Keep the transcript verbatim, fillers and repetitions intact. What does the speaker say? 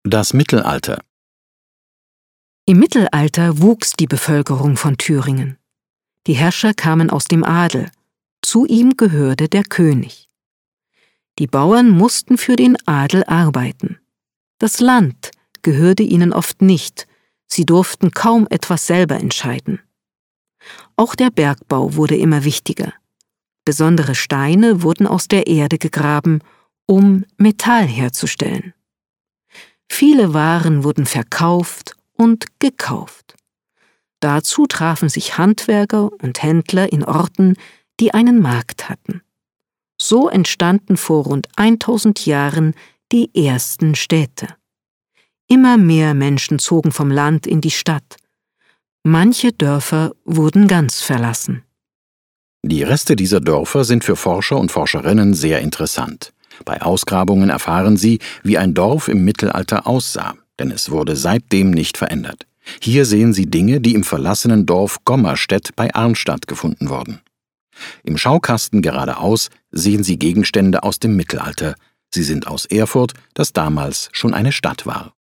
Das Mittelalter. Im Mittelalter wuchs die Bevölkerung von Thüringen. Die Herrscher kamen aus dem Adel, zu ihm gehörte der König. Die Bauern mussten für den Adel arbeiten. Das Land gehörte ihnen oft nicht, sie durften kaum etwas selber entscheiden. Auch der Bergbau wurde immer wichtiger. Besondere Steine wurden aus der Erde gegraben, um Metall herzustellen. Viele Waren wurden verkauft und gekauft. Dazu trafen sich Handwerker und Händler in Orten, die einen Markt hatten. So entstanden vor rund tausend Jahren die ersten Städte. Immer mehr Menschen zogen vom Land in die Stadt. Manche Dörfer wurden ganz verlassen. Die Reste dieser Dörfer sind für Forscher und Forscherinnen sehr interessant. Bei Ausgrabungen erfahren sie, wie ein Dorf im Mittelalter aussah, denn es wurde seitdem nicht verändert. Hier sehen sie Dinge, die im verlassenen Dorf Gommerstedt bei Arnstadt gefunden wurden. Im Schaukasten geradeaus sehen sie Gegenstände aus dem Mittelalter. Sie sind aus Erfurt, das damals schon eine Stadt war.